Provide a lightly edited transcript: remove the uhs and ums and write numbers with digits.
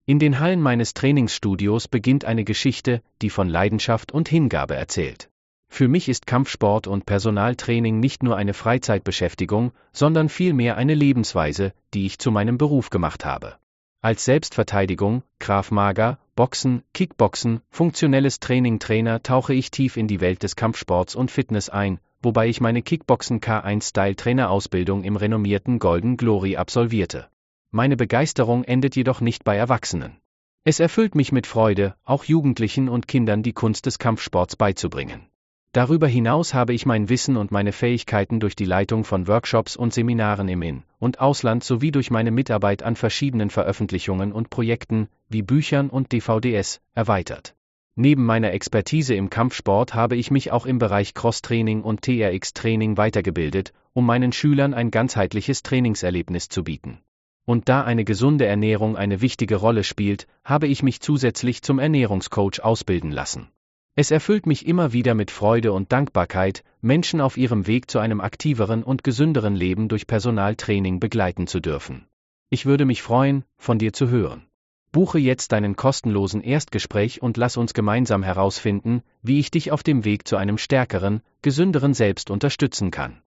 In den Hallen meines Trainingsstudios beginnt eine Geschichte, die von Leidenschaft und Hingabe erzählt. Für mich ist Kampfsport und Personaltraining nicht nur eine Freizeitbeschäftigung, sondern vielmehr eine Lebensweise, die ich zu meinem Beruf gemacht habe. Als Selbstverteidigung, Krav Maga, Boxen, Kickboxen, funktionelles Trainer tauche ich tief in die Welt des Kampfsports und Fitness ein, wobei ich meine Kickboxen K1-Style-Trainerausbildung im renommierten Golden Glory absolvierte. Meine Begeisterung endet jedoch nicht bei Erwachsenen. Es erfüllt mich mit Freude, auch Jugendlichen und Kindern die Kunst des Kampfsports beizubringen. Darüber hinaus habe ich mein Wissen und meine Fähigkeiten durch die Leitung von Workshops und Seminaren im In- und Ausland sowie durch meine Mitarbeit an verschiedenen Veröffentlichungen und Projekten, wie Büchern und DVDs, erweitert. Neben meiner Expertise im Kampfsport habe ich mich auch im Bereich Cross-Training und TRX-Training weitergebildet, um meinen Schülern ein ganzheitliches Trainingserlebnis zu bieten. Und da eine gesunde Ernährung eine wichtige Rolle spielt, habe ich mich zusätzlich zum Ernährungscoach ausbilden lassen. Es erfüllt mich immer wieder mit Freude und Dankbarkeit, Menschen auf ihrem Weg zu einem aktiveren und gesünderen Leben durch Personaltraining begleiten zu dürfen. Ich würde mich freuen, von dir zu hören. Buche jetzt deinen kostenlosen Erstgespräch und lass uns gemeinsam herausfinden, wie ich dich auf dem Weg zu einem stärkeren, gesünderen Selbst unterstützen kann.